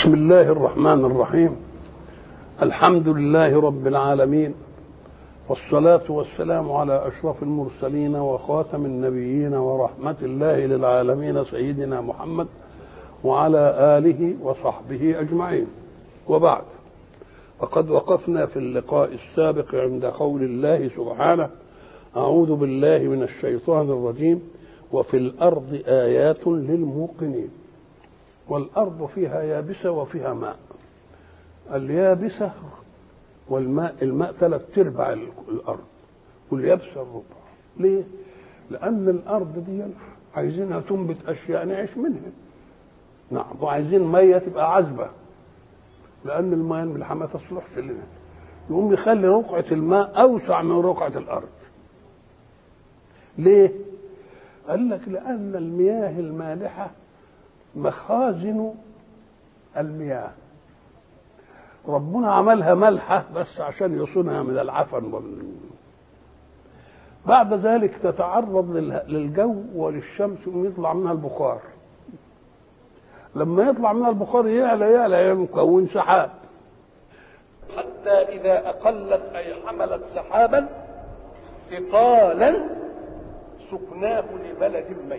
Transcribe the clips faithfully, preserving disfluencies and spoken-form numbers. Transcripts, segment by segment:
بسم الله الرحمن الرحيم. الحمد لله رب العالمين، والصلاة والسلام على أشرف المرسلين وخاتم النبيين ورحمة الله للعالمين سيدنا محمد وعلى آله وصحبه أجمعين. وبعد، فقد وقفنا في اللقاء السابق عند قول الله سبحانه: أعوذ بالله من الشيطان الرجيم: وفي الأرض آيات للموقنين. والأرض فيها يابسة وفيها ماء. اليابسة والماء، الماء ثلاث ارباع الأرض واليابسة الربع. ليه؟ لأن الأرض دي عايزينها تنبت أشياء نعيش منها. نعم، وعايزين مية تبقى عذبة، لأن الماء الملحة ما تصلحش لنا. يقوم يخلي رقعة الماء أوسع من رقعة الأرض. ليه؟ قال لك لأن المياه المالحة مخازن المياه، ربنا عملها ملحة بس عشان يصونها من العفن وال... بعد ذلك تتعرض للجو وللشمس ويطلع منها البخار. لما يطلع منها البخار يعلى يعلى يكون سحاب، حتى إذا أقلت أي حملت سحابا ثقالا سقناه لبلد ميت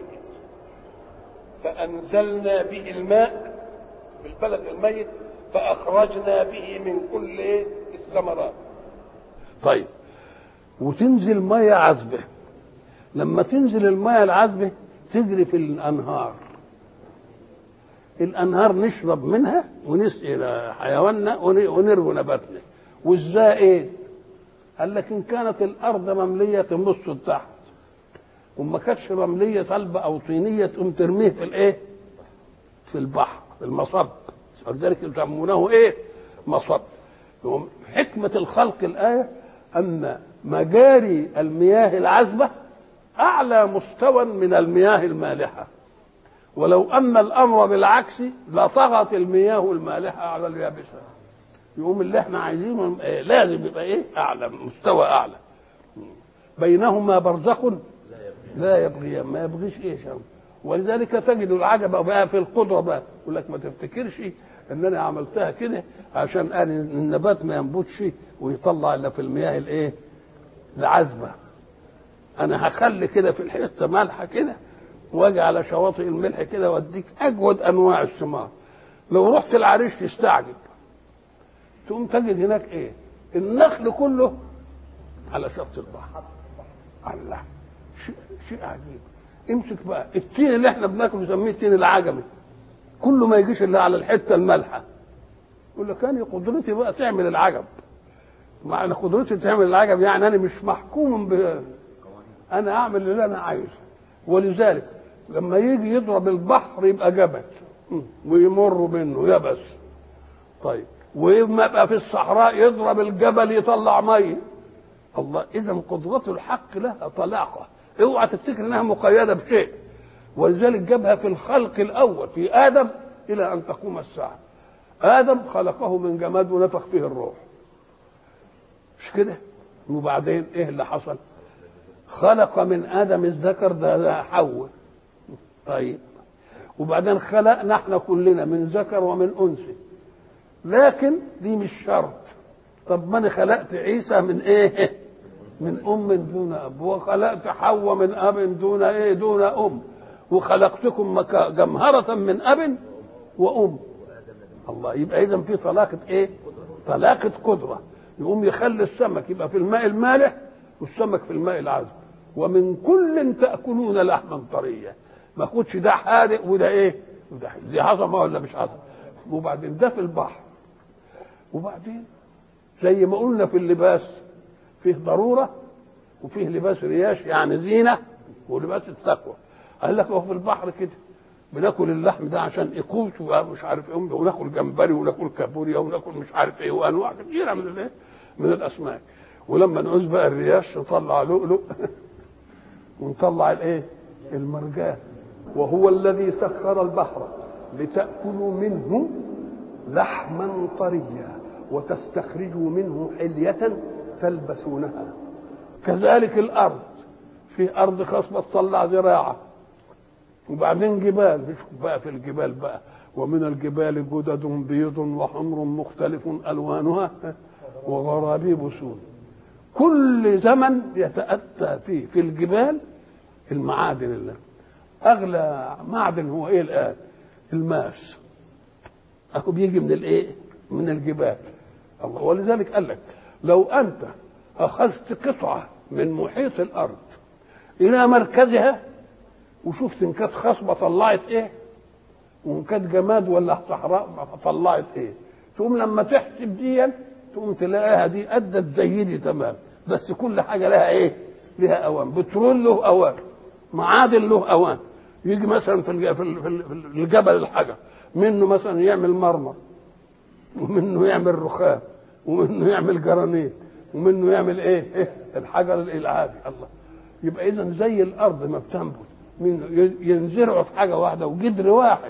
فأنزلنا به الماء في البلد الميت فأخرجنا به من كل الثمرات. طيب، وتنزل مية عذبة. لما تنزل المية العذبة تجري في الأنهار. الأنهار نشرب منها ونسقي حيواننا ونروي نباتنا. وإزاي إيه؟ قال لك إن كانت الأرض مملية تنبص لتحت، وما كانتش رملية صلبة أو طينية تقوم ترميه في الإيه؟ في البحر، في المصب. ولذلك يسمونه إيه؟ مصب. حكمة الخلق الآية أن مجاري المياه العذبة أعلى مستوى من المياه المالحة، ولو أن الأمر بالعكس لطغت المياه المالحة على اليابسة. يقوم اللي احنا عايزينه إيه؟ لازم يبقى إيه؟ أعلى مستوى، أعلى. بينهما برزخ لا يبغي، ما يبغيش ايه شام. ولذلك تجد العجب بقى في القدره بقى، يقول لك ما تفتكرش ان انا عملتها كده عشان قال النبات ما ينبتش ويطلع الا في المياه الايه؟ العذبه. انا هخلي كده في الحته مالحه كده، واجي على شواطئ الملح كده واديك اجود انواع الثمار. لو رحت العريش تستعجب، تقوم تجد هناك ايه؟ النخل كله على شط البحر. الله، شيء شيء عجيب. امسك بقى التين اللي احنا بناكله نسميه التين العجمي، كله ما يجيش الا على الحته المالحه. يقول لك انا قدرتي بقى تعمل العجب. معنى قدرتي تعمل العجب يعني انا مش محكوم ب انا اعمل اللي انا عايزه. ولذلك لما يجي يضرب البحر يبقى جبل ويمر منه يبس. طيب، وما يبقى في الصحراء يضرب الجبل يطلع ميه. الله، اذا قدرة الحق لها طلاقه، اوعى تفتكر انها مقيده بشيء. ولذلك جابها في الخلق الاول في ادم الى ان تقوم الساعه. ادم خلقه من جماد ونفخ فيه الروح، مش كده؟ وبعدين ايه اللي حصل؟ خلق من ادم الذكر، ده حواء. طيب، وبعدين خلقنا احنا كلنا من ذكر ومن انثى. لكن دي مش شرط. طب ما انا خلقت عيسى من ايه؟ من ام دون اب، وخلقت حواء من اب دون ايه؟ دون ام، وخلقتكم جمهرة من اب وام. الله، يبقى اذا في طلاقة ايه؟ طلاقة قدرة. يقوم يخلي السمك يبقى في الماء المالح والسمك في الماء العذب. ومن كل تأكلون لحما طريا. ما خدش ده حادق وده ايه؟ وده دي عظمة ولا مش عظمة؟ وبعدين ده في البحر. وبعدين زي ما قلنا في اللباس فيه ضرورة وفيه لباس رياش يعني زينة، ولباس التقوى. قال لك هو في البحر كده بناكل اللحم ده عشان يقوت ومش عارف ايه، وناكل جمبري وناكل كابوريا وناكل مش عارف ايه وانواع كثيرة من الايه؟ من الاسماك. ولما نعوز بقى الرياش نطلع لؤلؤ ونطلع الايه؟ المرجان. وهو الذي سخر البحر لتأكلوا منه لحما طريا وتستخرجوا منه حلية تلبسونها. كذلك الارض، في ارض خصبة تطلع زراعة، وبعدين جبال، مش بقى في الجبال بقى ومن الجبال جدد بيض وحمر مختلف ألوانها وغرابيب سود. كل زمن يتأتى فيه في الجبال المعادن. اللي أغلى معدن هو إيه الآن؟ الماس. أهو بيجي من الإيه؟ من الجبال. الله. ولذلك قال لك لو أنت أخذت قطعة من محيط الأرض إلى مركزها وشفت إن كانت خصبة طلعت إيه وإن كانت جماد ولا صحراء طلعت إيه، تقوم لما تحسب دي تقوم تلاقيها دي أدت زي دي تمام، بس كل حاجة لها إيه؟ لها أوان. بترول له أوان، معادن له أوان. يجي مثلا في في الجبل الحجر منه مثلا يعمل مرمر، ومنه يعمل رخام، ومنه يعمل جرانيت، ومنه يعمل ايه, إيه؟ الحجر الالعابي. الله. يبقى اذا زي الارض ما بتنبت منه ينزرعوا في حاجه واحده وجدر واحد.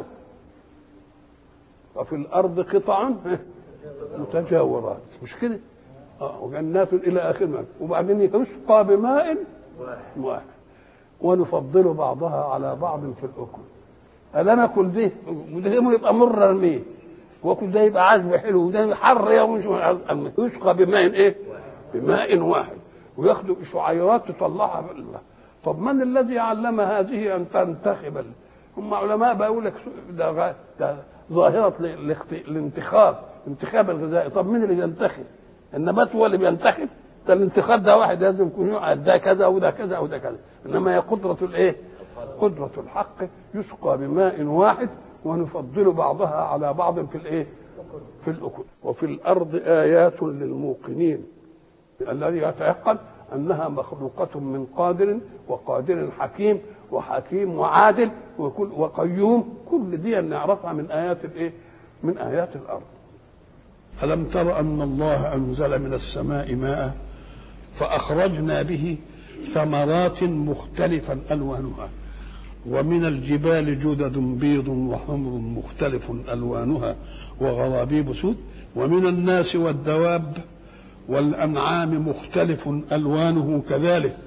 وفي الارض قطع متجاورات، مش كده؟ اه وجنات الى اخره. وبعدين يسقى بماء واحد ونفضل بعضها على بعض في الاكل. الا ناكل ده وده يبقى مر ارميه، واكل ده يبقى عذب حلو وده حر يوم. يسقى بماء ايه؟ بماء واحد. وياخدوا شعيرات تطلعها بالله. طب من الذي علم هذه ان تنتخب؟ هم علماء بيقول لك ده, ده ظاهره الانتخاب، انتخاب الغذائي. طب مين اللي بينتخب؟ النبات هو اللي بينتخب؟ ده الانتخاب ده واحد لازم يكون يقعد ده كذا وده كذا وده كذا. انما هي قدره الايه؟ قدره الحق. يسقى بماء واحد ونفضل بعضها على بعض في الايه؟ في الاكل. وفي الارض ايات للموقنين الذي يتيقن انها مخلوقه من قادر وقادر حكيم وحكيم وعادل وكل وقيوم. كل دي نعرفها من ايات الايه؟ من ايات الارض. ألم تر أن الله أنزل من السماء ماء فأخرجنا به ثمرات مختلفا ألوانها ومن الجبال جدد بيض وحمر مختلف ألوانها وغرابيب سود ومن الناس والدواب والأنعام مختلف ألوانه كذلك.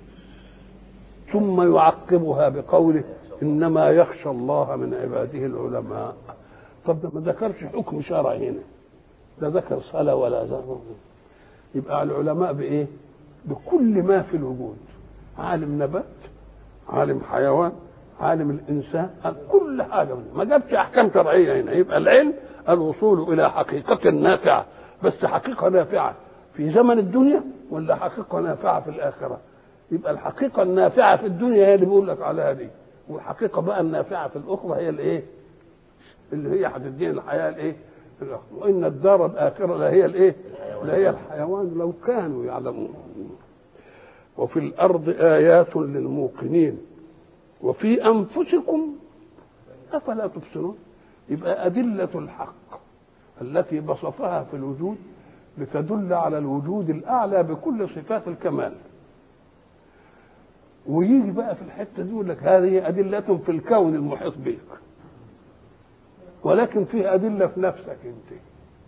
ثم يعقبها بقوله إنما يخشى الله من عباده العلماء. طب ما ذكرش حكم شرعي هنا، لا ذكر صلاة ولا ذكر. يبقى العلماء بإيه؟ بكل ما في الوجود. عالم نبات، عالم حيوان، عالم الإنسان، كل حاجة. ما جابش أحكام شرعية هنا. يبقى العلم الوصول إلى حقيقة نافعة، بس حقيقة نافعة في زمن الدنيا ولا حقيقة نافعة في الآخرة؟ يبقى الحقيقة النافعة في الدنيا هي اللي بيقول لك عليها دي، والحقيقة بقى النافعة في الأخرى هي الإيه؟ اللي هي هتدين الحياة الإيه؟ وإن الدار الآخرة لا هي الإيه؟ لا هي الحيوان لو كانوا يعلمون. وفي الأرض آيات للموقنين وفي أنفسكم أفلا تبصرون. يبقى أدلة الحق التي بسطها في الوجود لتدل على الوجود الأعلى بكل صفات الكمال. ويجي بقى في الحتة دي يقول لك هذه أدلة في الكون المحيط بك، ولكن فيه أدلة في نفسك أنت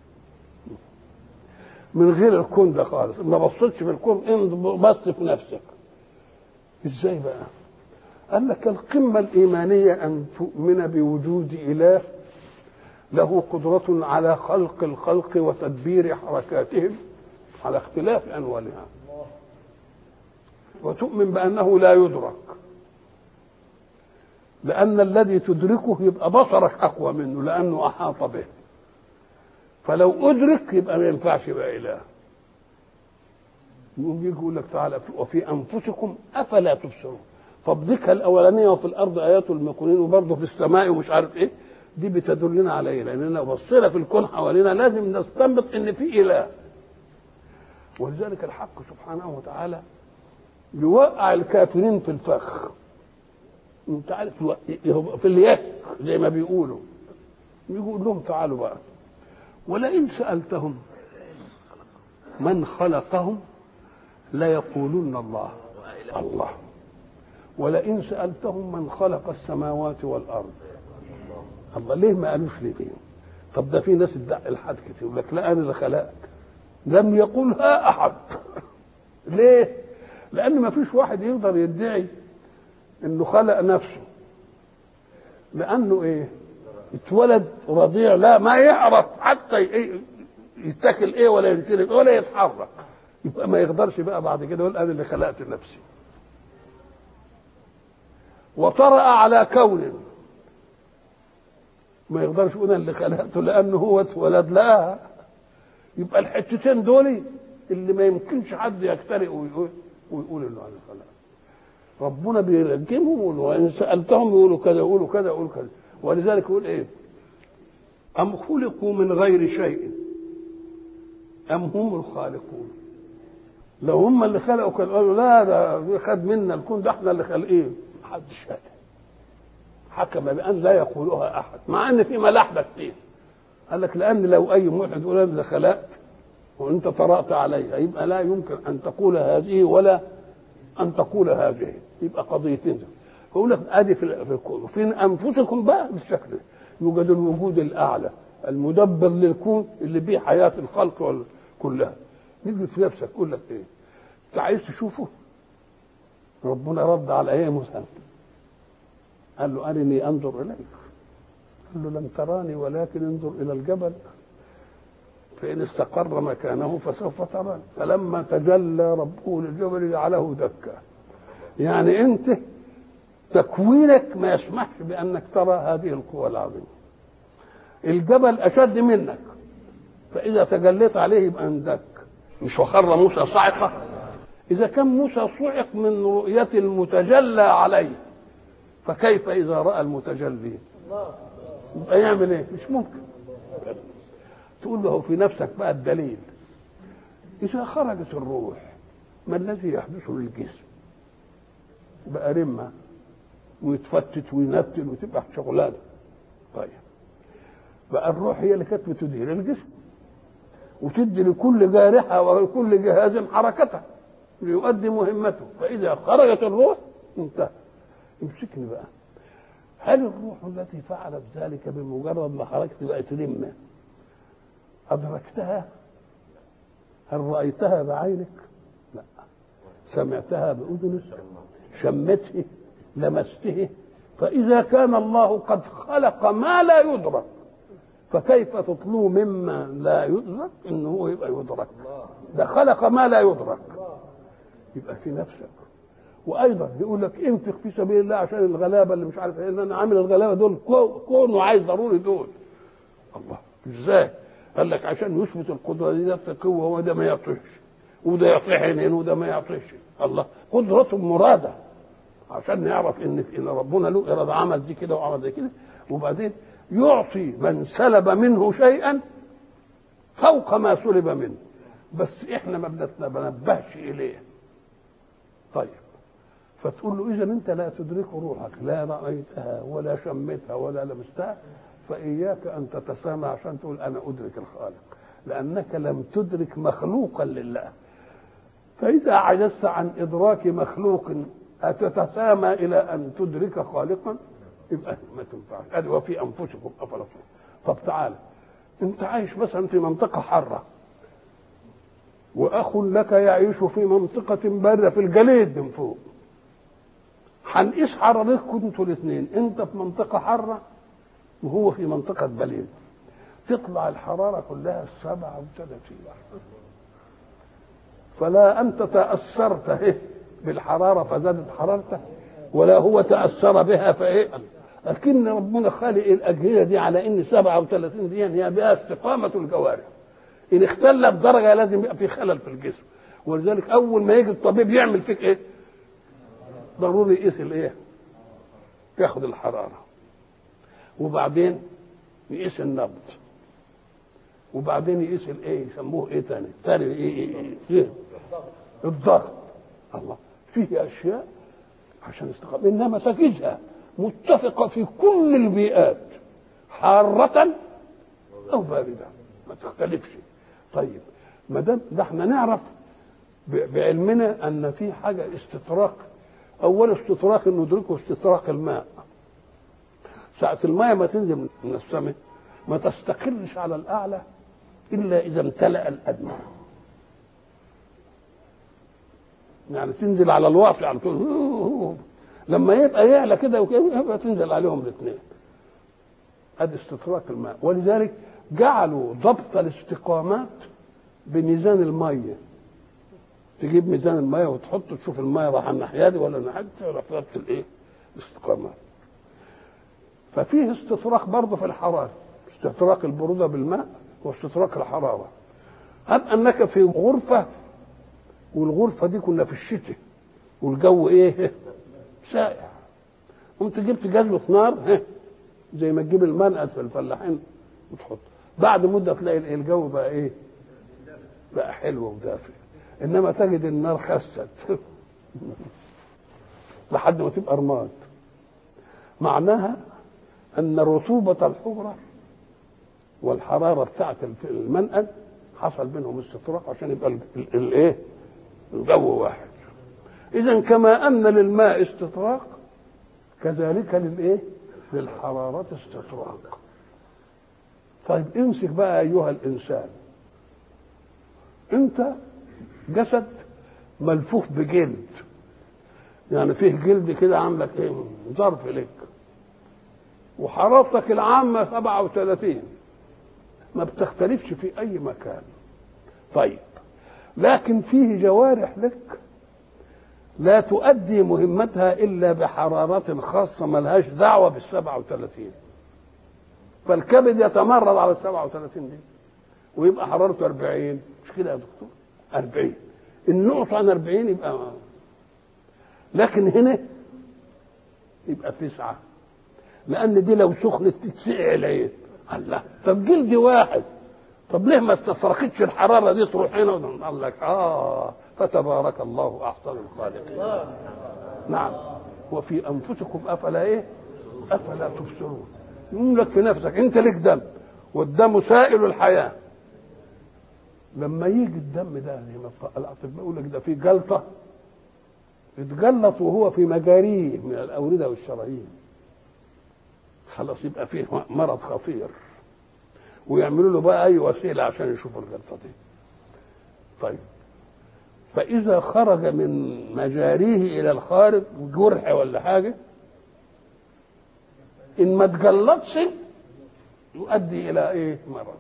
من غير الكون ده خالص. ما بصيتش في الكون، انت بص في نفسك. ازاي بقى؟ قال لك القمة الإيمانية أن تؤمن بوجود إله له قدرة على خلق الخلق وتدبير حركاتهم على اختلاف أنوالها، وتؤمن بأنه لا يدرك، لأن الذي تدركه يبقى بصرك أقوى منه لأنه أحاط به. فلو أدرك يبقى ما ينفعش يبقى إله. يقول يقول لك تعالى وفي أنفسكم أفلا تبصرون. فالذكر الأولانية وفي الأرض آيات الموقنين وبرضه في السماء ومش عارف إيه، دي بتدلنا عليه لأننا بصينا في الكون حوالينا لازم نستنبط إن في إله. ولذلك الحق سبحانه وتعالى يوقع الكافرين في الفخ. انت عارف في اليك زي ما بيقولوا، يقول لهم تعالوا بقى ولئن سألتهم من خلقهم ليقولون الله. الله. ولئن سألتهم من خلق السماوات والأرض. الله. ليه ما قالوش ليه فيهم؟ طب ده في ناس تدعي الحد كتير يقول لك لا أنا اللي خلقك. لم يقولها أحد. ليه؟ لأن ما فيش واحد يقدر يدعي إنه خلق نفسه، لأنه إيه؟ اتولد رضيع لا ما يعرف حتى يتاكل ايه ولا ينشرب ولا يتحرك، يبقى ما يقدرش بقى بعد كده يقول انا اللي خلقت نفسي. وطرأ على كون ما يقدرش يقول انا اللي خلقته لانه هو اتولد لا. يبقى الحتتين دول اللي ما يمكنش حد يخترق ويقول ويقول انه انا خلقته. ربنا بيرجمهم، وان سالتهم يقولوا كذا يقولوا كذا يقولوا كذا. ولذلك يقول ايه؟ ام خلقوا من غير شيء ام هم الخالقون. لو هم اللي خلقوا كانوا قالوا لا ده خد منا الكون، ده احنا اللي خالقين. محدش قال، حكم بان لا يقولها احد مع ان في ملاحده كتير. قال لك لان لو اي واحد يقول انا اللي خلقت وانت طرأت عليها يبقى لا يمكن ان تقول هذه ولا ان تقول هذه، يبقى قضيتين. فيقول لك ادي في الكون في انفسكم بقى بالشكل ده يوجد الوجود الاعلى المدبر للكون اللي بيه حياه الخلق كلها. نيجي في نفسك يقول لك ايه؟ انت عايز تشوفه؟ ربنا رد على ايه موسى؟ قال له ارني انظر اليك. قال له لن تراني ولكن انظر الى الجبل فان استقر مكانه فسوف تراني. فلما تجلى ربه للجبل جعله دكا. يعني انت تكوينك ما يسمحش بانك ترى هذه القوى العظيمه. الجبل اشد منك فاذا تجليت عليه يبقى اندك. مش وخر موسى صاعقه؟ اذا كان موسى صعق من رؤيه المتجلى عليه فكيف اذا راى المتجلي؟ يبقى يعمل ايه؟ مش ممكن. تقول له في نفسك بقى الدليل. اذا خرجت الروح ما الذي يحدث للجسم؟ بقى رمه ويتفتت وينتل وتبقى شغلانه. طيب بقى الروح هي اللي كانت بتدير الجسم وتدي لكل جارحه ولكل جهاز حركته ليؤدي مهمته. فاذا خرجت الروح انتهى. امسكني بقى، هل الروح التي فعلت ذلك بمجرد ما خرجت بقت رمه ادركتها؟ هل رايتها بعينك؟ لا. سمعتها باذنك؟ شمته؟ لمسته؟ فاذا كان الله قد خلق ما لا يدرك فكيف تطلو مما لا يدرك انه هو يبقى يدرك؟ ده خلق ما لا يدرك. يبقى في نفسك. وايضا يقول لك انفق في سبيل الله عشان الغلابه اللي مش عارف ايه، ان انا عامل الغلابه دول كون وعايز ضروري دول. الله ازاي؟ قال لك عشان يثبت القدره دي ذات قوه وده ما يعطيش وده يعطي عينين وده ما يعطيش. الله قدرته مراده عشان نعرف ان ان ربنا له اراده، عمل دي كده وعمل دي كده. وبعدين يعطي من سلب منه شيئا فوق ما سلب منه، بس احنا ما بنتنبهش اليه. طيب فتقول له اذا انت لا تدرك روحك، لا رايتها ولا شمتها ولا لمستها، فاياك ان تتسامى عشان تقول انا ادرك الخالق، لانك لم تدرك مخلوقا لله. فاذا عجزت عن ادراك مخلوق اتتسامى الى ان تدرك خالقا، يبقى ما تنفعش. ادي وفي انفسكم افلا تبصرون. طب تعالى انت عايش مثلا في منطقه حاره واخ لك يعيش في منطقه بارده في الجليد من فوق، هنقيس حرارتكم انتوا الاثنين، انت في منطقه حاره وهو في منطقه بليد، تطلع الحراره كلها سبعة وثلاثين. فلا انت تاثرت بالحراره فزادت حرارته ولا هو تاثر بها فايه. لكن ربنا خالق الاجهزه دي على ان سبعة وثلاثين دي هي بها استقامه الجوارح. ان اختلت درجه لازم يبقى في خلل في الجسم. ولذلك اول ما يجي الطبيب يعمل فيك ايه؟ ضروري يقيس الايه؟ ياخد الحراره وبعدين يقيس النبض وبعدين يقيس الايه؟ يسموه ايه تاني؟ تاني ايه, إيه, إيه, إيه؟ الضغط. الله فيه اشياء عشان استقام، انما تجدها متفقه في كل البيئات حاره او بارده ما تختلفش. طيب ما دام ده احنا نعرف بعلمنا ان في حاجه استطراق. اول استطراق ندركه استطراق الماء. ساعه الماء ما تنزل من السماء ما تستقرش على الاعلى الا اذا امتلأ الادنى. يعني تنزل على الواطي على طول، لما يبقى يعلى كده وكده يبقى تنزل عليهم الاثنين. ادي استطراق الماء. ولذلك جعلوا ضبط الاستقامات بميزان الميه. تجيب ميزان الميه وتحطه تشوف الميه راح الناحيه دي ولا الناحيه دي، تعرف ضبط الايه؟ الاستقامات. ففيه استطراق برضه في الحراره، استطراق البروده بالماء واستطراق الحراره. هب انك في غرفه، والغرفه دي كنا في الشتاء والجو ايه؟ ساقع. قمت جبت جزوه نار زي ما تجيب المنقد في الفلاحين وتحط، بعد مده تلاقي الجو بقى ايه؟ بقى حلو ودافئ. انما تجد النار خست لحد ما تبقى رماد. معناها ان رطوبه الحجره والحراره بتاعه المنقد حصل بينهم استطراق عشان يبقى الايه؟ الجو واحد. اذا كما ان للماء استطراق كذلك للايه؟ للحراره استطراق. طيب امسك بقى ايها الانسان، انت جسد ملفوف بجلد، يعني فيه جلد كده عاملك ايه؟ ظرف لك، وحرارتك العامه سبعة وثلاثين، ما بتختلفش في اي مكان. طيب لكن فيه جوارح لك لا تؤدي مهمتها الا بحرارات خاصه ملهاش دعوه بالسبعة وثلاثين، فالكبد يتمرد على السبعة وثلاثين دي ويبقى حرارته أربعين. مش كده يا دكتور؟ أربعين، النقص عن أربعين يبقى، لكن هنا يبقى تسعة، لأن دي لو سخنت تتسقع العين. الله، طب جلد واحد، طب ليه ما استفرقتش الحرارة دي تروح هنا؟ قال لك آه فتبارك الله أحسن الخالقين. نعم. وفي أنفسكم أفلا إيه؟ أفلا تبصرون. يقول لك في نفسك أنت لك دم، والدم سائل الحياة. لما يجي الدم ده زي ما الأطباء يقول لك ده فيه جلطة، يتجلط وهو في مجاريه من الأوردة والشرايين، خلاص يبقى فيه مرض خطير، ويعملوا له بقى أي وسيلة عشان يشوفوا الجلطة دي. طيب فإذا خرج من مجاريه إلى الخارج جرح ولا حاجة، إن ما تجلطش يؤدي إلى إيه؟ مرض.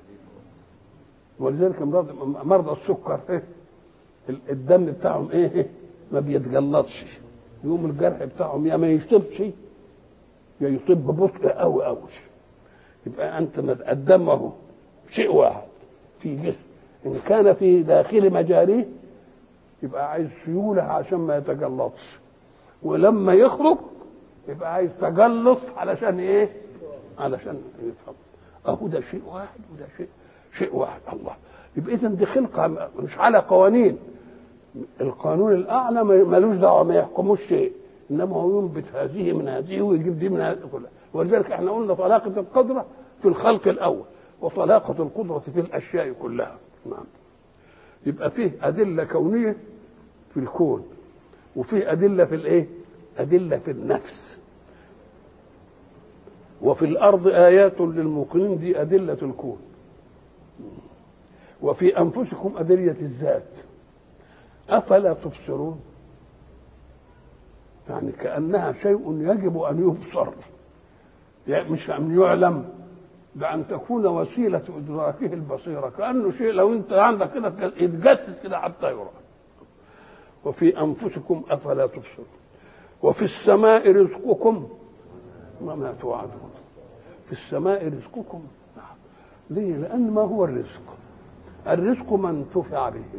ولذلك مرضى السكر إيه؟ الدم بتاعهم إيه؟ ما بيتجلطش، يقوم الجرح بتاعهم يا ما يشطبش يا يطب ببطء قوي قوي. يبقى أنت الدم أهو شيء واحد في جسم، إن كان في داخل مجاريه يبقى عايز سيولة عشان ما يتجلطش، ولما يخرج يبقى عايز تجلط علشان ايه؟ علشان يتفضل. اهو ده شيء واحد وده شيء شيء واحد. الله، يبقى اذا دي خلقه مش على قوانين. القانون الاعلى ملوش دعوه، ما يحكموش شيء، انما هو ينبت هذه من هذه ويجيب دي من هذه كلها. ولذلك احنا قلنا طلاقه القدره في الخلق الاول وطلاقه القدره في الاشياء كلها. نعم. يبقى فيه ادله كونيه في الكون، وفيه ادله في الايه؟ ادله في النفس. وفي الارض ايات للموقنين، دي ادله الكون. وفي انفسكم ادله الذات افلا تبصرون، يعني كانها شيء يجب ان يبصر، يعني مش ان يعلم، بأن تكون وسيلة إدراكه البصيرة، كأنه شيء لو أنت عندك كده يتجسد كده حتى يرى. وفي أنفسكم أفلا تبصرون. وفي السماء رزقكم وما توعدون. في السماء رزقكم. نعم. ليه؟ لأن ما هو الرزق؟ الرزق ما انتفع به،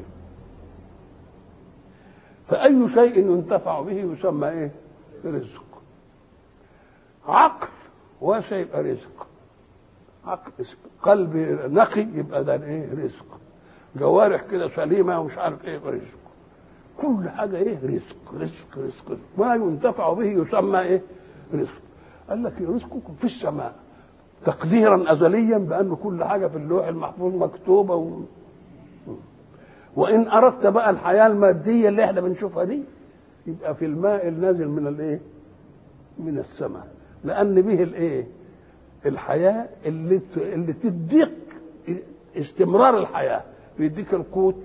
فأي شيء ينتفع به يسمى إيه؟ رزق. عقل واسع يبقى رزق، عقل قلب نقي يبقى ده ايه؟ رزق. جوارح كده سليمه ومش عارف ايه رزق. كل حاجه ايه؟ رزق رزق رزق, رزق. ما ينتفع به يسمى ايه؟ رزق. قال لك رزقكم في السماء تقديرا ازليا بان كل حاجه في اللوح المحفوظ مكتوبه و... وان اردت بقى الحياه الماديه اللي احنا بنشوفها دي يبقى في الماء النازل من الايه؟ من السماء، لان به الايه؟ الحياه اللي اللي تديك استمرار الحياه، بيديك القوت.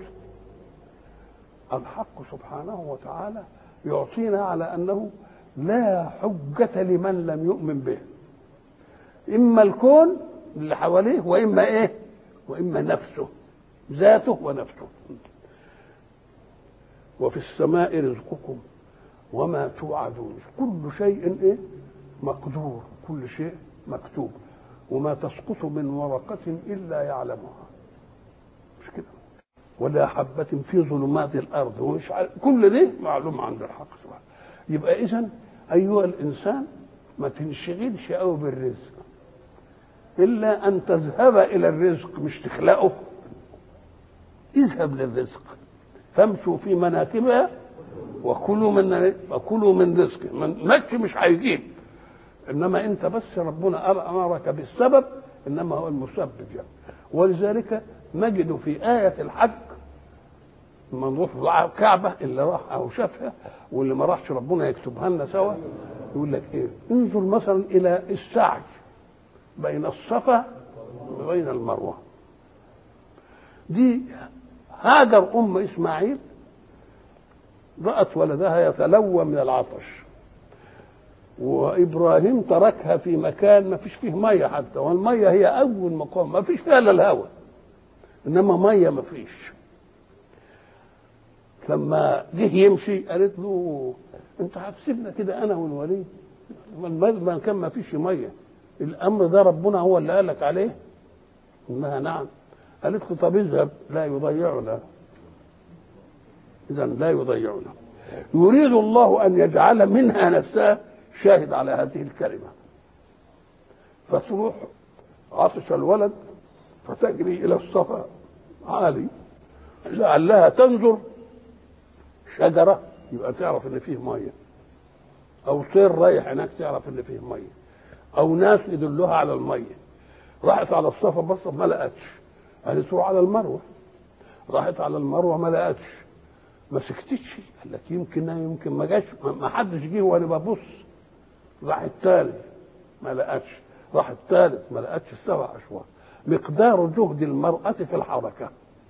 الحق سبحانه وتعالى يعطينا على انه لا حجه لمن لم يؤمن به، إما الكون اللي حواليه وإما إيه وإما نفسه، ذاته ونفسه. وفي السماء رزقكم وما توعدون، كل شيء إيه مقدور، كل شيء مكتوب، وما تسقط من ورقة إلا يعلمها، مش كده؟ ولا حبة في ظلمات الأرض، ومش كل ده معلوم عند الحق سبحانه. يبقى إذن أيها الإنسان ما تنشغلش قوي بالرزق، إلا أن تذهب إلى الرزق مش تخلقه. اذهب للرزق، فامشوا في مناكبها وكلوا من وكلوا من رزقه. مكش مش هيجيب، إنما أنت بس ربنا أمرك بالسبب، إنما هو المسبب يعني. ولذلك نجد في آية الحج لما نروح الكعبة، اللي راح أو شافها واللي ما راحش ربنا يكتبها لنا سوا، يقول لك إيه؟ انظر مثلا إلى السعي بين الصفا وبين المروة. دي هاجر أم إسماعيل رأت ولدها يتلوى من العطش، وإبراهيم تركها في مكان ما فيش فيه مية حتى، والمية هي أول مقام ما فيش فيها إلا الهواء، إنما مية ما فيش. لما جه يمشي قالت له أنت هتسيبنا كده أنا والوليد؟ ما كان ما فيش مية، الأمر ده ربنا هو اللي قالك عليه؟ إنها نعم. قالت له طب اذهب، لا يضيعنا، إذن لا يضيعنا. يريد الله أن يجعل منها نفسها شاهد على هذه الكلمة، فتروح عطش الولد فتجري إلى الصفا عالي لعلها تنظر شجرة يبقى تعرف إن فيه مية، أو طير رايح هناك تعرف إن فيه مية، أو ناس يدلوها على المية. راحت على الصفا بس ما لقتش، قالت تروح على المروة. راحت على المروة ما لقتش، ما سكتتش، قال لك يمكن يمكن ما جاش، ما حدش جه وانا ببص. راح الثالث ما لقتش، راح الثالث ما لقتش، سبع اشواط. مقدار جهد المرأة في الحركة،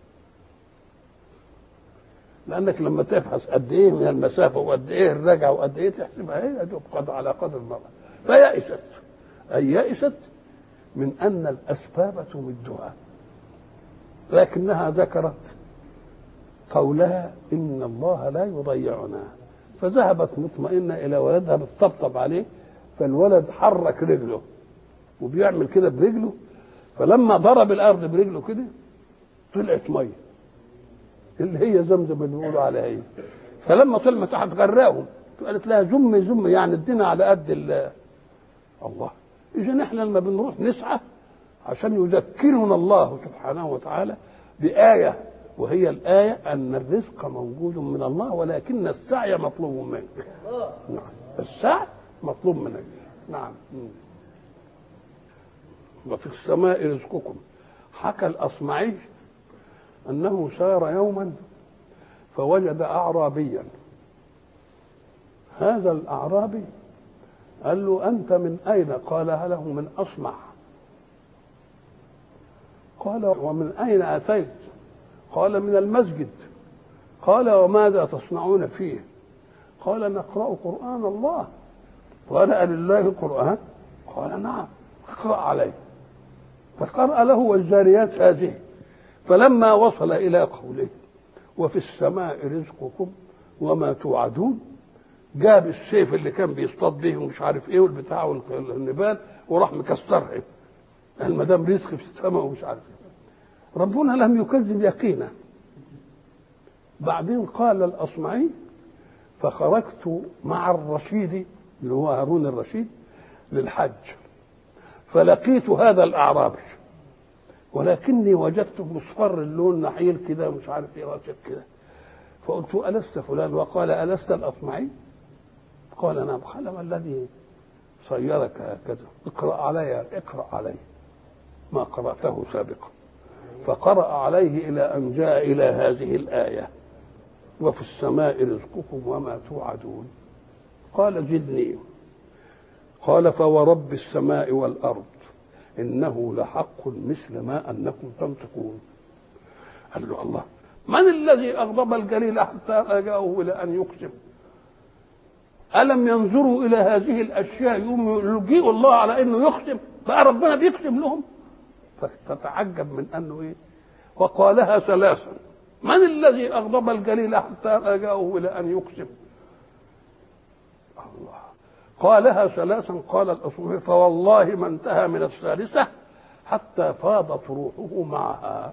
لأنك لما تبحث قد إيه من المسافة وقد إيه الرجعة وقد إيه تحسبها، هي تبقى على قدر المرأة. فيأست، أي يأست من أن الأسباب تمدها، لكنها ذكرت قولها إن الله لا يضيعنا، فذهبت مطمئنة إلى ولدها بتطبطب عليه، فالولد حرك رجله وبيعمل كده برجله، فلما ضرب الأرض برجله كده طلعت مية اللي هي زمزم اللي بيقولوا عليها هي. فلما طلعت تحت غراهم، قالت لها زمي زمي، يعني ادينا على قد الله. إذا احنا لما بنروح نسعى عشان يذكرنا الله سبحانه وتعالى بآية، وهي الآية أن الرزق موجود من الله، ولكن السعي مطلوب منك. نعم. السعي مطلوب منك. نعم. وفي السماء رزقكم. حكى الأصمعي أنه سار يوما فوجد أعرابيا. هذا الأعرابي قال له أنت من أين؟ قال له من أصمع. قال ومن أين أتيت؟ قال من المسجد. قال وماذا تصنعون فيه؟ قال نقرأ قرآن الله. قرأ لله قرآن؟ قال نعم. اقرأ عليه. فقرأ له والجاريات هذه. فلما وصل إلى قوله وفي السماء رزقكم وما توعدون، جاب السيف اللي كان بيصطاد به ومش عارف ايه والبتاع والنبال وراح مكسرها. قال ما دام رزق في السماء ومش عارف ايه. ربنا لم يكذب يقينا. بعدين قال الأصمعي فخرجت مع الرشيد اللي هو هارون الرشيد للحج، فلقيت هذا الأعرابي ولكني وجدته مصفر اللون نحيل كده ومش عارف ايه راسك كده، فقلت ألست فلان؟ وقال ألست الأصمعي؟ قال نعم. قال ما الذي صيرك هكذا؟ اقرأ علي اقرأ علي ما قرأته سابقا. فقرأ عليه إلى أن جاء إلى هذه الآية وفي السماء رزقكم وما توعدون. قال زدني. قال فورب السماء والأرض إنه لحق مثل ما أنكم تنطقون. قال له الله، من الذي أغضب الجليل حتى أجاؤه إلى أن يقسم؟ ألم ينظروا إلى هذه الأشياء يلجئوا الله على أنه يقسم؟ بقى ربنا بيكتب لهم. فتتعجب من انه ايه. وقالها ثلاثا. من الذي اغضب الجليل حتى اجاؤه الى ان يقسم؟ الله. قالها ثلاثا قال الاصولي فوالله ما انتهى من الثالثه حتى فاضت روحه معها.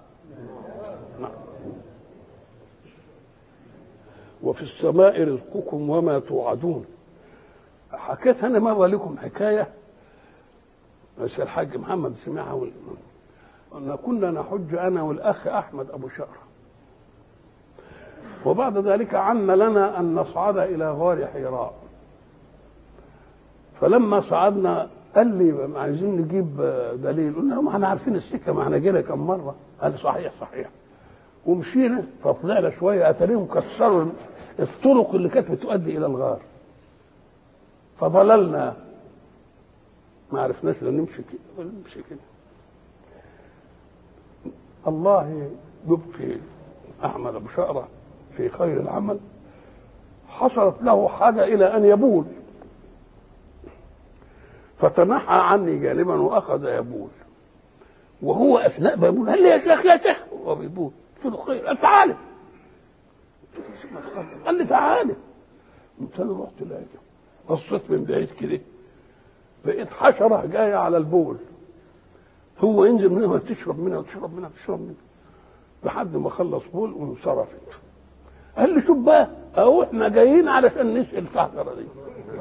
وفي السماء رزقكم وما توعدون. حكيت انا مره لكم حكايه بس الحاج محمد سمعها وال... أن كنا نحج انا والاخ احمد ابو شقره، وبعد ذلك عن لنا ان نصعد الى غار حراء. فلما صعدنا قال لي عايزين نجيب دليل. قلنا له ما احنا عارفين السكه، ما احنا جينا كم مره. قال صحيح صحيح. ومشينا فطلعنا شويه اتاريهم كسروا الطرق اللي كانت بتؤدي الى الغار، فضللنا ما عرفناش لا نمشي كده ولا نمشي كده. الله يبقي احمد ابو شقره في خير العمل. حصلت له حاجه الى ان يبول، فتنحى عني جانبا واخذ يبول، وهو اثناء ما يبول قال لي يا شيخ يا شيخ وهو بيبول. قلت له خير. قال تعالى. قال لي تعالى. قلت له رحت لقيته بصيت من بعيد كده لقيت حشره جايه على البول، هو ينزل منها وتشرب منها وتشرب منها وتشرب منها لحد ما خلص بول وانصرفت. قال لي شوف بقى اهو احنا جايين علشان نسال الحشره دي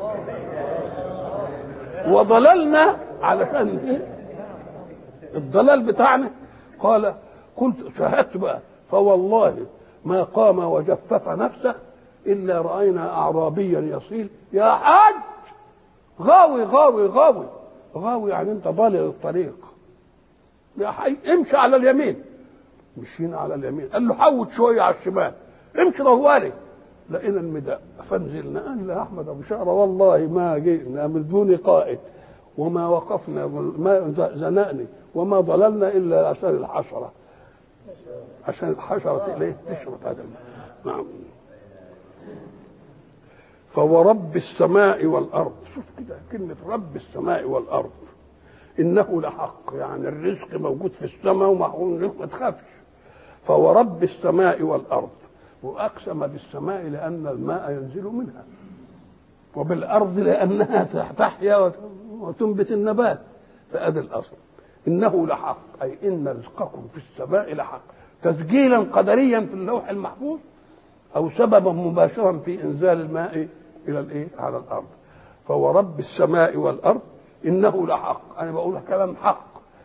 وضللنا علشان ايه الضلال بتاعنا. قال قلت شاهدت بقى فوالله ما قام وجفف نفسه الا راينا اعرابيا يصيل يا حاج غاوي غاوي غاوي غاوي يعني انت ضالل الطريق يا حي امشي على اليمين. مشينا على اليمين. قال له حوت شويه على الشمال امشي طوالي. لقينا المداء فنزلنا. قال لي احمد ابو شقره والله ما جئنا من دون قائد وما وقفنا ما زنقني وما ضللنا الا عشان الحشره عشان الحشره ليه تشرب هذا الماء. نعم. فورب السماء والارض. شوف كده كلمه رب السماء والارض انه لحق، يعني الرزق موجود في السماء ومحروم لك ما تخافش. فورب السماء والارض. واقسم بالسماء لان الماء ينزل منها، وبالارض لانها تحيا وتنبت النبات. فادي الاصل. انه لحق اي ان رزقكم في السماء لحق، تسجيلا قدريا في اللوح المحفوظ او سببا مباشرا في انزال الماء الى الايه على الارض. فورب السماء والارض انه لحق. انا بقول كلام حق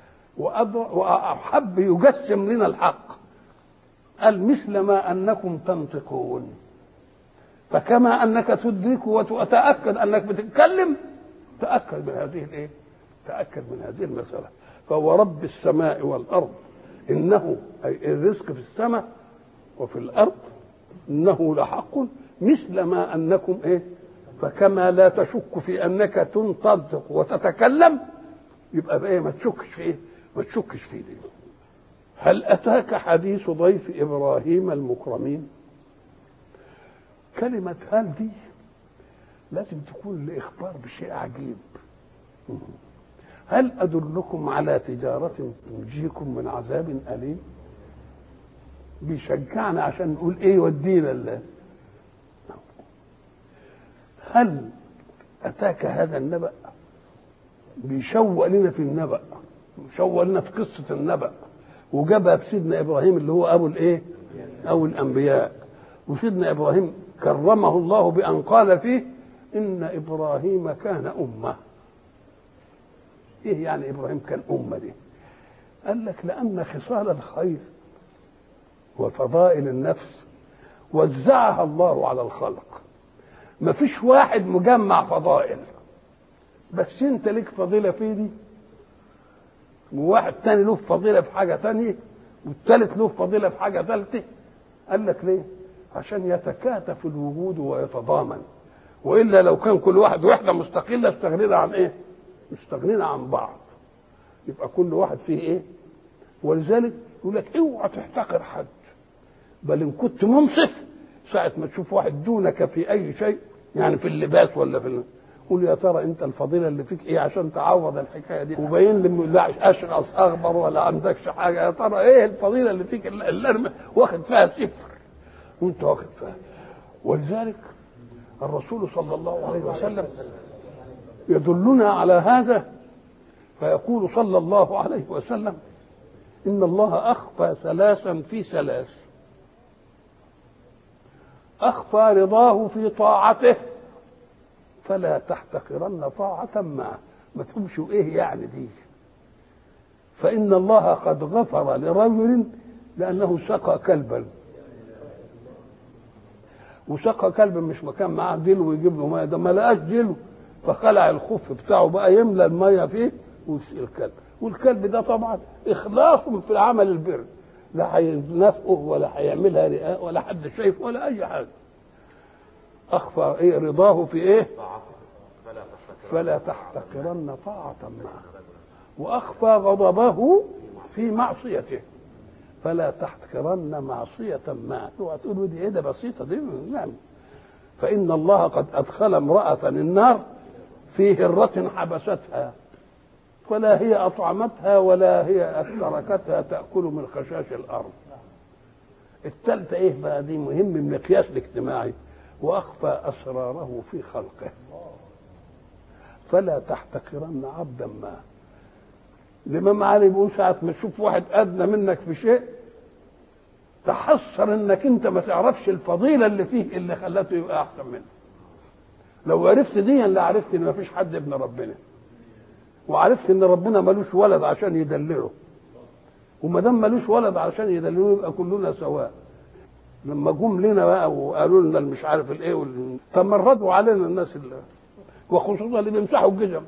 واحب يجسم لنا الحق. قال مثل ما انكم تنطقون، فكما انك تدرك وتتاكد انك بتتكلم تاكد من هذه الايه تاكد من هذه المساله. فهو رب السماء والارض انه اي الرزق في السماء وفي الارض انه لحق مثل ما انكم ايه فكما لا تشك في انك تنطق وتتكلم يبقى بايه ما تشكش في ايه ما تشكش في دي. هل اتاك حديث ضيف ابراهيم المكرمين؟ كلمه هل دي لازم تكون لاخبار بشيء عجيب. هل ادلكم على تجاره تنجيكم من عذاب اليم؟ بيشجعنا عشان نقول ايه ودينا الله. هل اتاك هذا النبأ؟ بيشوق لنا في النبأ، بيشوق لنا في قصه النبأ، وجابها في سيدنا ابراهيم اللي هو ابو الايه ابو الانبياء. وسيدنا ابراهيم كرمه الله بان قال فيه ان ابراهيم كان امه. ايه يعني ابراهيم كان امه دي؟ قال لك لان خصال الخير وفضائل النفس وزعها الله على الخلق. ما فيش واحد مجمع فضائل، بس انت لك فضيله في دي وواحد تاني له فضيله في حاجه تانيه والثالث له فضيله في حاجه ثالثه. قال لك ليه؟ عشان يتكاتف الوجود ويتضامن، والا لو كان كل واحد وحده مستقله استغنينا عن ايه؟ استغنينا عن بعض. يبقى كل واحد فيه ايه؟ ولذلك يقول لك اوعى تحتقر حد، بل ان كنت منصف ساعه ما تشوف واحد دونك في اي شيء، يعني في اللباس ولا في قول يا ترى انت الفضيله اللي فيك ايه عشان تعوض الحكايه دي، وبين لي لا اشعث اغبر ولا عندكش حاجه، يا ترى ايه الفضيله اللي فيك اللي انا واخد فيها صفر وانت واخد فيها. ولذلك الرسول صلى الله عليه وسلم يدلنا على هذا، فيقول صلى الله عليه وسلم إن الله أخفى ثلاثا في ثلاث: أخفى رضاه في طاعته فلا تحتقرن طاعة معه. ما تقولش إيه يعني دي، فإن الله قد غفر لرجل لأنه سقى كلبا، وسقى كلب مش مكان معاه دلو ويجيب له ميه، ده ما لقاش دلو فخلع الخف بتاعه بقى يملى الميه فيه ويسقي الكلب، والكلب ده طبعا اخلاص في العمل البر، لا هينافقه ولا هيعملها رئاء ولا حد شايف ولا اي حاجه. اخفى ايه رضاه في ايه؟ فلا تحتقرن طاعة معه. واخفى غضبه في معصيته فلا تحتقرن معصية معه. اوعى تقولوا دي ايه ده بسيطه دي، نعم. فإن الله قد أدخل امرأة النار في هرة حبستها فلا هي أطعمتها ولا هي تركتها تأكل من خشاش الأرض. الثالثة إيه بقى دي؟ مهم من المقياس الاجتماعي: وأخفى أسراره في خلقه فلا تحتقرن عبدا ما. الإمام علي بيقول ساعة ما تشوف واحد أدنى منك في شيء تحسر إنك أنت ما تعرفش الفضيلة اللي فيه اللي خلته يبقى أحسن منه. لو عرفت دي لا عرفت إن ما فيش حد ابن ربنا، وعرفت إن ربنا ملوش ولد عشان يدلله، وما دام ملوش ولد عشان يدلله يبقى كلنا سواء. لما جم لنا بقى وقالوا لنا مش عارف الايه وال... تمردوا علينا الناس اللي وخصوصا اللي بيمسحوا الجزم.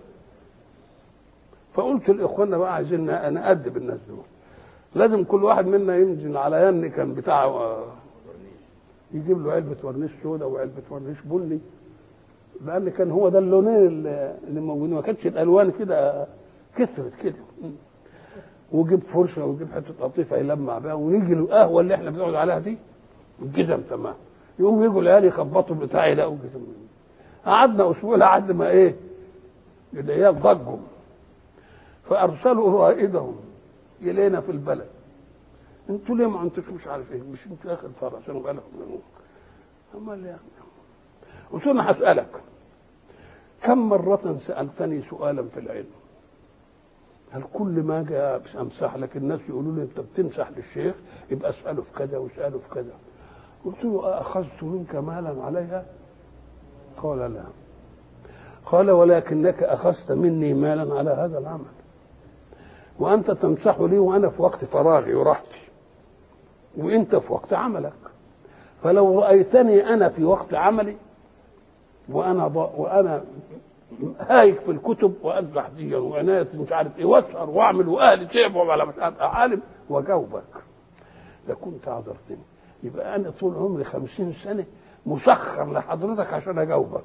فقلت لاخواننا بقى عايزين نأدب الناس دول، لازم كل واحد منا ينزل على ين كان بتاعه يجيب له علبه ورنيش سوداء وعلبه ورنيش بني، لان كان هو ده اللونين اللي موجودين، ما كانتش الالوان كده كثرت كده. وجيب فرشه وجيب حته قطيفه يلمع بها، ونيجي القهوه اللي احنا بنقعد عليها دي الجزم تمام، يقوم يجوا العيال يخبطوا بتاعي يلاقوا جزم. قعدنا اسبوع لحد ما ايه العيال ضجوا، فارسلوا رائدهم الينا في البلد: انتوا ليه ما انتوش مش عارف ايه، مش انتوا اخر فرع عشان بالكم منهم. امال يعني قلت لهم هسالك كم مره سالتني سؤالا في العلم؟ هل كل ما جاء امسح لك الناس يقولوا لي انت بتمسح للشيخ يبقى اساله في كذا واساله في كذا؟ قلت له اخذت منك مالا عليها؟ قال لا. قال ولكنك اخذت مني مالا على هذا العمل، وانت تمسح لي وانا في وقت فراغي وراحتي وانت في وقت عملك، فلو رايتني انا في وقت عملي وانا وانا هايك في الكتب وامسح دي وعناية مش عارف ايه واسهر واعمل واهلي تعبوا على مش عارف عالم واجاوبك لكنت عذرتني. يبقى انا طول عمري خمسين سنه مسخر لحضرتك عشان اجاوبك،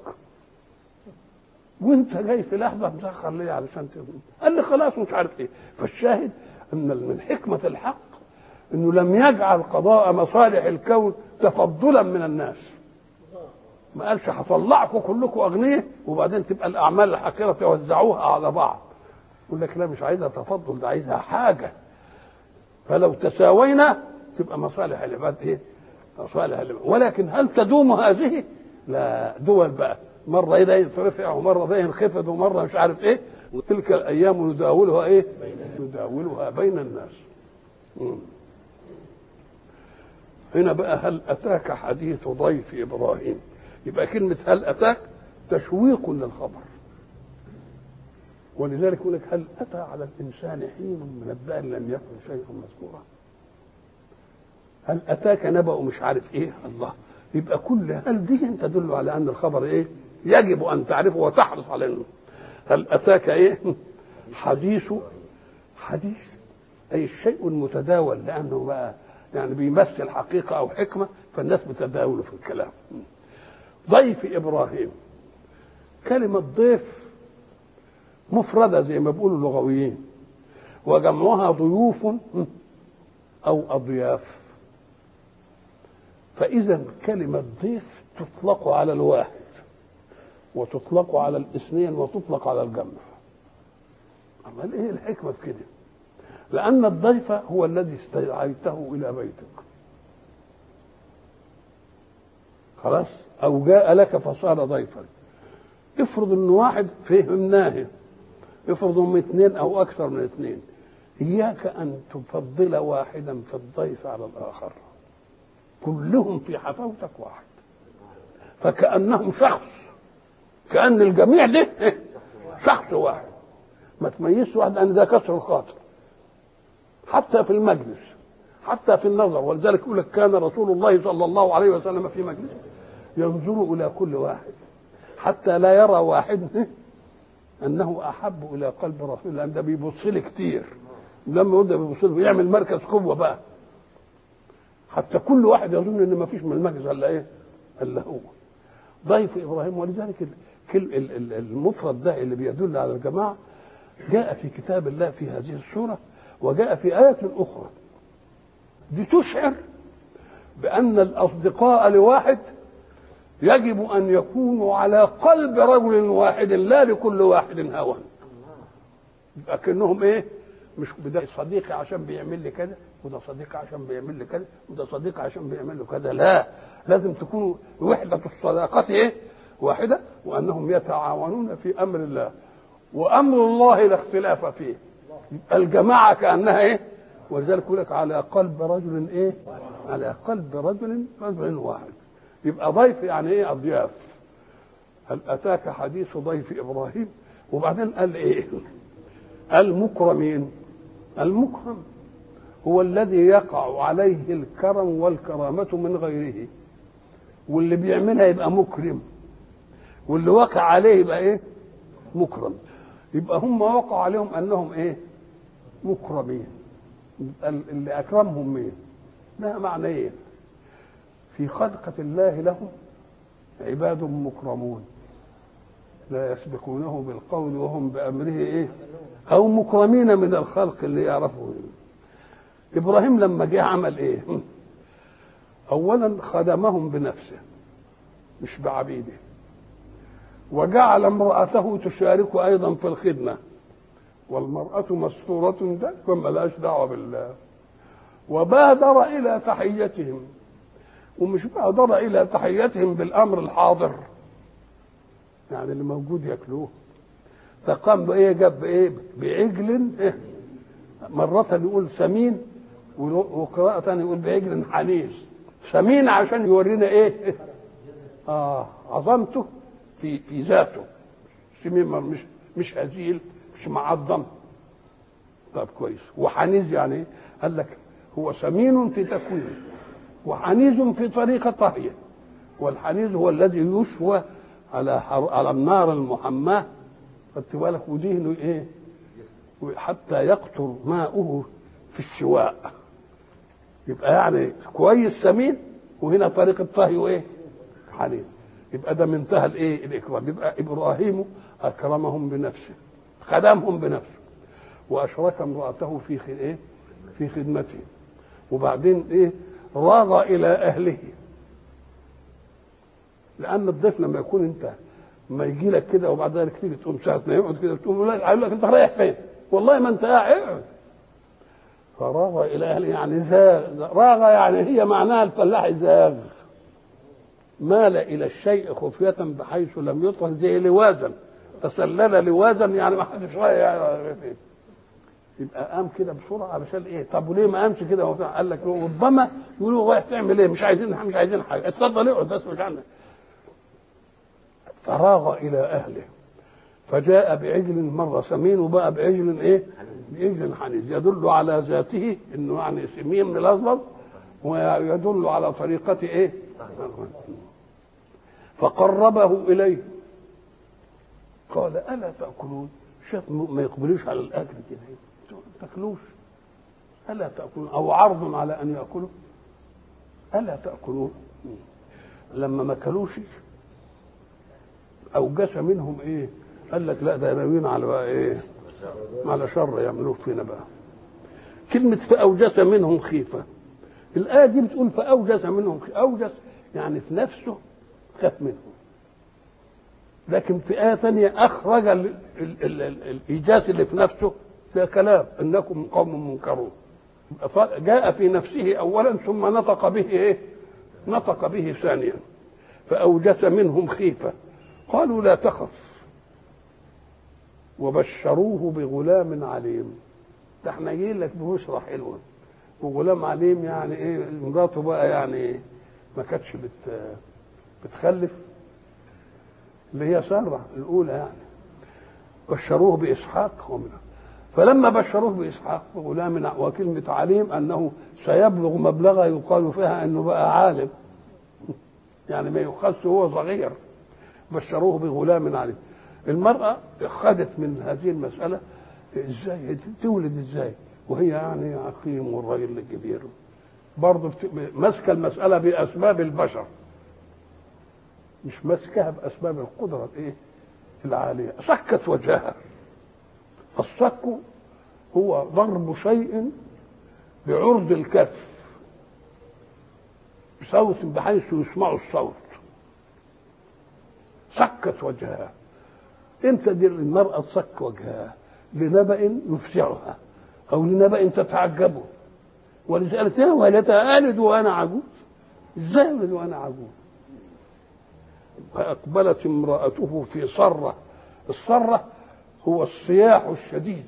وانت جاي في لحظه مسخر ليه علشان تقول؟ قال لي خلاص مش عارف ايه. فالشاهد ان من حكمه الحق انه لم يجعل قضاء مصالح الكون تفضلا من الناس. ما قالش هطلعكم كلكم اغنياء وبعدين تبقى الاعمال الحقيره توزعوها على بعض. يقول لك لا مش عايزها تفضل، ده عايزها حاجه، فلو تساوينا تبقى مصالح العباد ايه؟ مصالح العباد. ولكن هل تدوم هذه؟ لا، دول بقى مره ايه ده يترفع ومره ده ينخفض ومره مش عارف ايه، وتلك الايام نداولها ايه؟ نداولها بين الناس. مم. هنا بقى هل اتاك حديث ضيف ابراهيم؟ يبقى كلمة هل أتاك تشويق للخبر، ولذلك يقول لك هل أتى على الإنسان حين من الدهر لم يكن شيئا مذكورا. هل أتاك نبأ مش عارف إيه الله، يبقى كل هل دي تدل على أن الخبر إيه يجب أن تعرفه وتحرص على إنه. هل أتاك إيه حديث، حديث أي الشيء المتداول، لأنه بقى يعني بيمثل حقيقة أو حكمة فالناس بتداوله في الكلام. ضيف إبراهيم، كلمة ضيف مفردة زي ما بيقولوا اللغويين، وجمعها ضيوف أو أضياف. فإذا كلمة ضيف تطلق على الواحد وتطلق على الاثنين وتطلق على الجمع. أما ايه الحكمة في كده؟ لأن الضيف هو الذي استدعيته إلى بيتك، خلاص، أو جاء لك فصار ضيفا. افرض إن واحد فهمناه، افرض هم اثنين أو أكثر من اثنين، إياك أن تفضل واحدا في الضيف على الآخر، كلهم في حفاوتك واحد، فكأنهم شخص، كأن الجميع ده شخص واحد. ما تميزش واحد أن ده كسر الخاطر، حتى في المجلس، حتى في النظر. ولذلك يقول لك كان رسول الله صلى الله عليه وسلم في مجلس ينظر إلى كل واحد حتى لا يرى واحد أنه أحب إلى قلب رسول الله، ده بيبص لي كتير، لما يرد بيبص له يعمل مركز قوة بقى، حتى كل واحد يظن إن ما فيش من المجلس إلا إيه؟ إلا هو ضيف إبراهيم. ولذلك المفرد ده اللي بيدل على الجماعة جاء في كتاب الله في هذه السورة، وجاء في آيات أخرى دي تشعر بأن الأصدقاء لواحد يجب أن يكونوا على قلب رجل واحد، لا لكل واحد هوى. لكنهم إيه؟ مش ده صديقي عشان بيعمل لي كذا، وده صديقي عشان بيعمل لي كذا، وده صديقي عشان بيعمل له كذا، لا، لازم تكونوا وحدة الصداقة إيه؟ واحدة، وأنهم يتعاونون في أمر الله، وأمر الله لا اختلاف فيه. الجماعة كأنها إيه؟ ولذلك يقول لك على قلب رجل إيه؟ على قلب رجل رجل واحد. يبقى ضيف يعني إيه؟ أضياف. هل أتاك حديث ضيف إبراهيم؟ وبعدين قال إيه؟ المكرمين. المكرم هو الذي يقع عليه الكرم والكرامة من غيره، واللي بيعملها يبقى مكرم، واللي وقع عليه يبقى إيه؟ مكرم. يبقى هم وقع عليهم أنهم إيه؟ مكرمين. اللي أكرمهم مين؟ لها معنيين. في خلقة الله لهم عباد مكرمون لا يسبقونه بالقول وهم بأمره إيه؟ أو مكرمين من الخلق اللي يعرفوا. إبراهيم لما جه عمل إيه؟ أولا خدمهم بنفسه مش بعبيده، وجعل امرأته تشارك أيضا في الخدمة، والمرأة مستورة ده كما لاش دعوة بالله. وبادر إلى تحيتهم، ومش بادر إلى تحيتهم بالأمر الحاضر يعني اللي موجود ياكلوه، فقام بإيه؟ جاب بإيه؟ بعجل إيه؟ مرة يقول سمين، وقراءة يقول بعجل حنيذ. سمين عشان يورينا إيه؟ آه عظمته في في ذاته. سمين مش مش هزيل، مش معظم. طب كويس. وحنيذ يعني ايه؟ قال لك هو سمين في تكوينه وحنيذ في طريقه طهيه. والحنيذ هو الذي يشوى على على النار المحماه، خدت بالك، ودهنه ايه؟ حتى يقطر ماؤه في الشواء. يبقى يعني كويس سمين، وهنا طريقه طهي وايه؟ حنيذ. يبقى ده منتهى الايه؟ الاكرام. يبقى ابراهيم اكرمهم بنفسه، خدمهم بنفسه، واشرك امراته في ايه؟ في خدمته. وبعدين ايه؟ راغ الى اهله. لان الضيف لما يكون انت ما يجي لك كده وبعد ذلك تيجي تقوم ساعه ما يقعد كده تقوم لا يقول لك انت رايح فين؟ والله ما انت قاعد. فراغ الى اهله يعني زاغ. راغ يعني هي معناها الفلاح زاغ، مال الى الشيء خفيه بحيث لم يطرح، زي لوازا، تسلل لوازا يعني ما حدش رايح يعني فين. يبقى قام كده بسرعه علشان ايه؟ طب وليه ما قامش كده؟ قال لك ربما يقولوا رايح تعمل ايه؟ مش عايزين مش عايزين حاجه، اتفضل اقعد بس مش عندك. فراغ الى اهله فجاء بعجل مره سمين وبقى بعجل ايه؟ بعجل حنيذ، يدل على ذاته انه يعني سمين من الاصل، ويدل على طريقه ايه؟ فقربه اليه قال الا تاكلون؟ شاف ما يقبلوش على الاكل كده، ما تاكلوش، الا تاكلون؟ او عرض على ان ياكلوا، الا تاكلون؟ لما ما كلوش اوجس منهم ايه؟ قال لك لا ده ناويين على بقى ايه؟ على شر يعملوه فينا بقى. كلمه فاوجس منهم خيفه، الايه دي بتقول فاوجس منهم خيفة. اوجس يعني في نفسه خاف منهم، لكن في آية ثانية أخرج ال ال ال ال الإيجاز اللي في نفسه ده كلام إنكم قوم منكرون. جاء في نفسه أولا ثم نطق به إيه؟ نطق به ثانيا فأوجس منهم خيفة قالوا لا تخف وبشروه بغلام عليم. ده احنا جايين لك ببشرى حلوة وغلام عليم يعني ايه؟ مراته بقى يعني ايه؟ ما كانتش بت بتخلف اللي هي سارة الأولى يعني. بشروه بإسحاق ومنها فلما بشروه بإسحاق غلام وكلمة عليم أنه سيبلغ مبلغا يقال فيها أنه بقى عالم يعني ما يخص هو صغير. بشروه بغلام عليم. المرأة خدت من هذه المسألة ازاي تولد ازاي وهي يعني عقيم والراجل الكبير برضه ماسكه المسألة بأسباب البشر مش ماسكها بأسباب القدرة الايه العالية. سكت وجهها. الصك هو ضرب شيء بعرض الكف بصوت بحيث يسمع الصوت. سكت وجهها. امتى دي المرأة تصك وجهها؟ لنبأ يفزعها او لنبأ تتعجبه. ولذلك ولتها ألد وانا عجوز. ازاي ألد وانا عجوز؟ فأقبلت امرأته في صرة. الصرة هو الصياح الشديد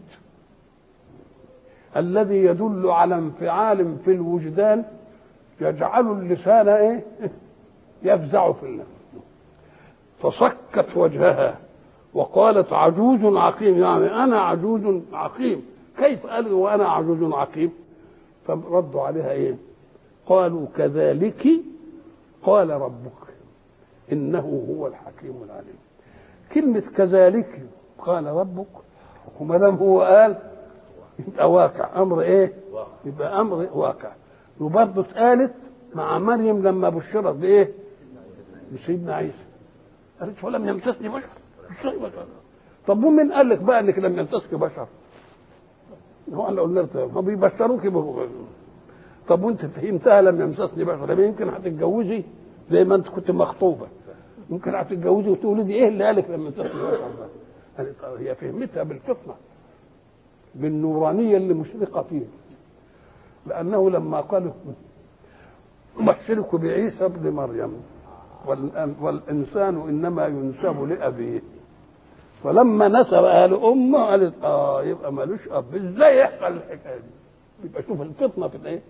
الذي يدل على انفعال في الوجدان يجعل اللسان ايه يفزع في الله. فصكت وجهها وقالت عجوز عقيم يعني انا عجوز عقيم. كيف قال وانا عجوز عقيم؟ فردوا عليها ايه؟ قالوا كذلك قال ربك انه هو الحكيم العليم. كلمة كذلك قال ربك وما دام هو قال يبقى واقع امر ايه؟ يبقى امر واقع. وبرضه اتقالت مع مريم لما بشرت بايه؟ بسيدنا عيسى قالت ولم يمسسني بشر. طب ومن قال لك بقى انك لم يمسسك بشر؟ هو اللي قلنا ما بيبشروك به. طب وانت فهمتها لم يمسسني بشر؟ لما يمكن هتتجوزي زي ما انت كنت مخطوبه ممكن هتتجوزي وتولدي ايه اللي قالك لم يمسسني بشر؟ هي فهمتها بالفطنه بالنورانيه اللي مشرقه فيه. لانه لما قالوا ابشرك بعيسى ابن مريم والانسان انما ينسب لابيه فلما نسب اهل امه قالت اه يبقى مالوش اب. ازاي يحصل الحكايه دي؟ يبقى شوف الفطنه في الايه.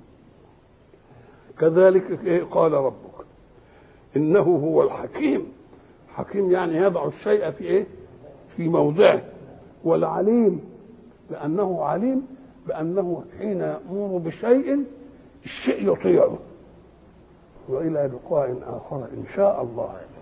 كذلك إيه قال ربك انه هو الحكيم. حكيم يعني يضع الشيء في ايه في موضعه. والعليم لانه عليم بانه حين يامر بشيء الشيء يطيعه. والى لقاء اخر ان شاء الله.